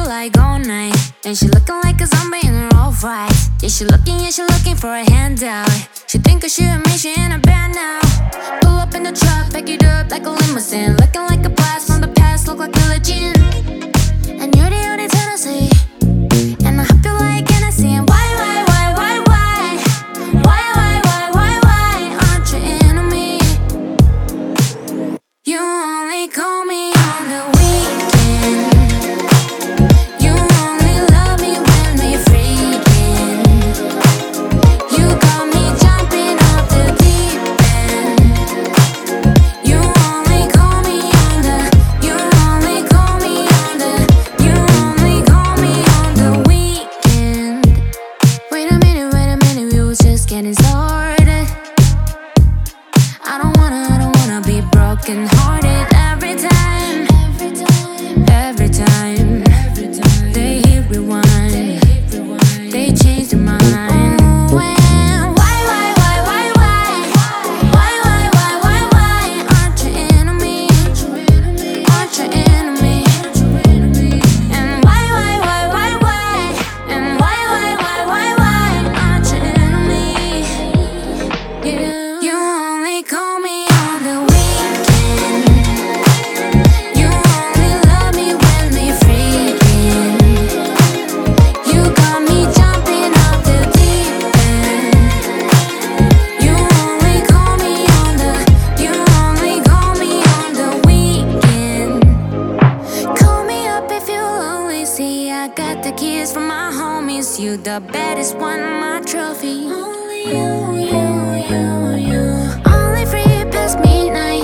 like all night. And she looking like a zombie in her all right. Yeah, she looking for a handout. She think of shit me, she in a band now. Pull up in the truck, back it up like a limousine. Looking like a blast from the past, look like a legend. And you're the only Tennessee. And I hope you like Hennessy. And why aren't you into me? You only call me on the weekend. You only love me when we're freaking. You got me jumping off the deep end. You only call me on the. You only call me on the. You only call me on the weekend. Wait a minute, we was just getting started. I don't wanna be broken hearted every time. They hit rewind, they change their mind. Ooh, and why aren't you into me? Aren't you into me? And why and why aren't you into me? You only call me on the weekend. You only love me when we're freaking. You got me jumping off the deep end. You only call me on the. You only call me on the weekend. Call me up if you're lonely. See, I got the keys from my homies. You the baddest one, my trophy. Only you. Only free past midnight.